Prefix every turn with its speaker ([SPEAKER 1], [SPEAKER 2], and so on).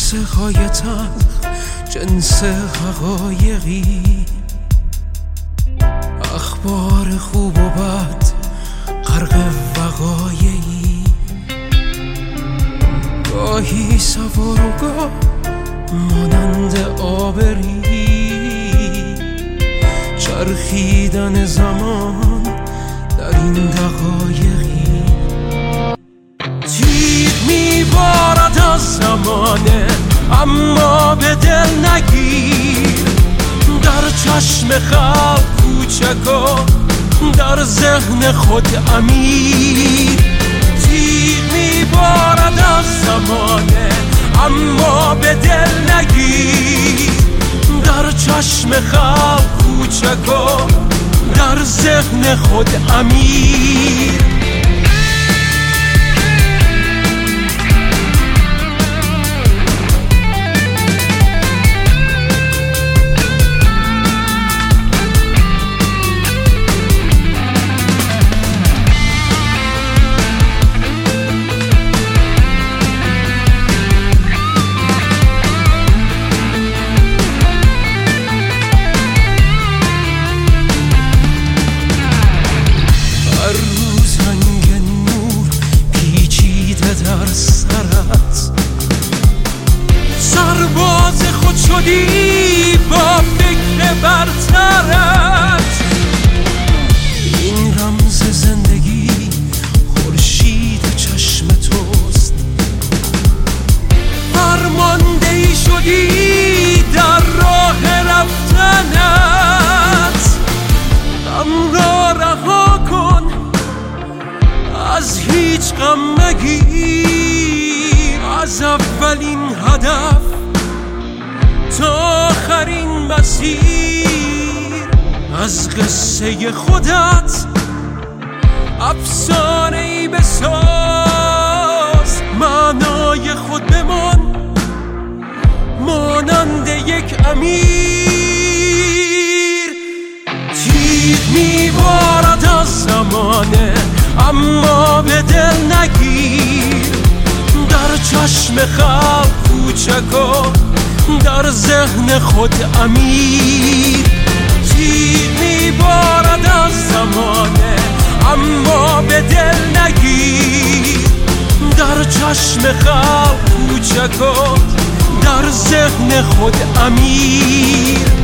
[SPEAKER 1] قصه های تلخ جنس حقایقی، اخبار خوب و بد غرق وقایعی، گاهی سوار و گاه مانند آبری، چرخیدن زمان در این دقایقی. تیغ میبارد از زمانه اما به دل نگیر، در چشم خلق کوچک و در ذهن خود امیر. تیغ میبارد از زمانه اما به دل نگیر، در چشم خلق کوچک و در ذهن خود امیر. سرباز خود شدی با فکر برترت، این رمز زندگی خورشید چشم توست. فرماندهی شدی در راه رفتنت، غم را رها کن از هیچ غم مگیر، از اولین هدف تا آخرین مسیر. از قصه خودت افسانه‌ای بساز، معنای خود بمان مانند یک امیر. تیغ میبارد از زمانه اما به دل نگیر، در چشم خلق کوچک و در ذهن خود امیر. تیغ میبارد از زمانه اما به دل نگیر، در چشم خلق کوچک و در ذهن خود امیر.